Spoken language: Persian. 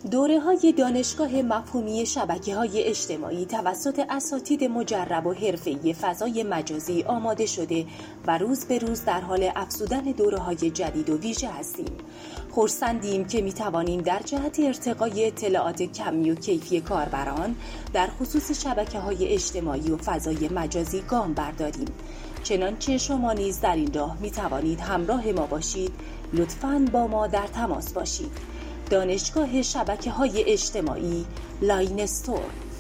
دوره‌های دانشگاه مفهومی شبکه‌های اجتماعی توسط اساتید مجرب و حرفه‌ای فضای مجازی آماده شده و روز به روز در حال افزودن دوره‌های جدید و ویژه هستیم. خرسندیم که می‌توانیم در جهت ارتقای اطلاعات کمی و کیفی کاربران در خصوص شبکه‌های اجتماعی و فضای مجازی گام برداریم. چنانچه شما نیز در این راه می‌توانید همراه ما باشید. لطفاً با ما در تماس باشید. دانشگاه شبکه‌های اجتماعی لاین استور